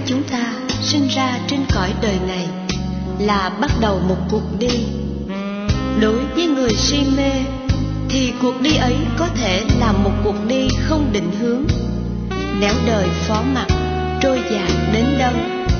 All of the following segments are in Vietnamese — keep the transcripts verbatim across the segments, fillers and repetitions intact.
chúng ta sinh ra trên cõi đời này là bắt đầu một cuộc đi. Đối với người si mê thì cuộc đi ấy có thể là một cuộc đi không định hướng, nẻo đời phó mặc, trôi dạt đến đâu.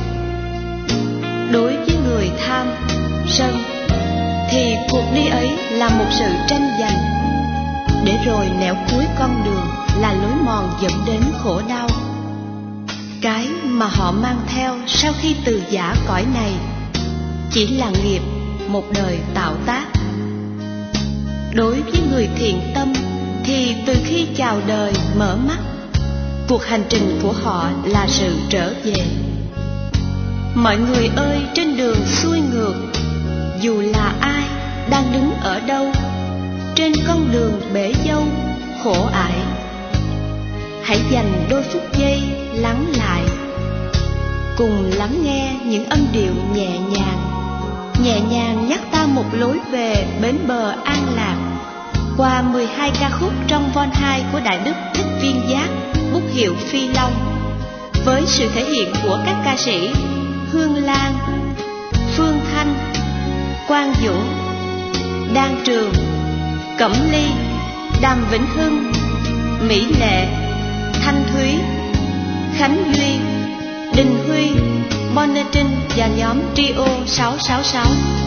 Đối với người tham, sân thì cuộc đi ấy là một sự tranh giành, để rồi nẻo cuối con đường là lối mòn dẫn đến khổ đau. Cái mà họ mang theo sau khi từ giã cõi này chỉ là nghiệp một đời tạo tác. Đối với người thiện tâm thì từ khi chào đời mở mắt, cuộc hành trình của họ là sự trở về. Mọi người ơi, trên đường xuôi ngược, dù là ai đang đứng ở đâu, trên con đường bể dâu khổ ải, hãy dành đôi phút giây lắng lại, cùng lắng nghe những âm điệu nhẹ nhàng, nhẹ nhàng nhắc ta một lối về bến bờ an lạc, qua mười hai ca khúc trong Vol hai của Đại Đức Thích Viên Giác, bút hiệu Phi Long, với sự thể hiện của các ca sĩ Hương Lan, Phương Thanh, Quang Dũng, Đan Trường, Cẩm Ly, Đàm Vĩnh Hưng, Mỹ Lệ, Thanh Thúy, Khánh Duy, Đình Huy, Bonne Trinh và nhóm Trio sáu sáu sáu.